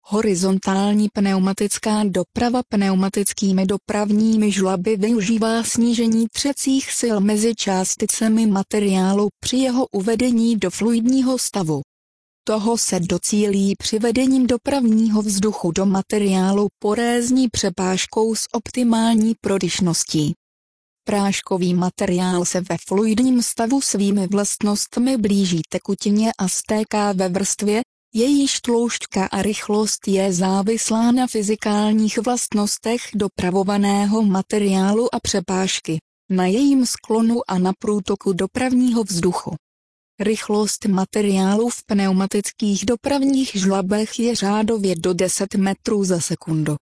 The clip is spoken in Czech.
Horizontální pneumatická doprava pneumatickými dopravními žlaby využívá snížení třecích sil mezi částicemi materiálu při jeho uvedení do fluidního stavu. Toho se docílí přivedením dopravního vzduchu do materiálu porézní přepážkou s optimální prodyšností. Práškový materiál se ve fluidním stavu svými vlastnostmi blíží tekutině a stéká ve vrstvě, jejíž tloušťka a rychlost je závislá na fyzikálních vlastnostech dopravovaného materiálu a přepážky, na jejím sklonu a na průtoku dopravního vzduchu. Rychlost materiálu v pneumatických dopravních žlabech je řádově do 10 metrů za sekundu.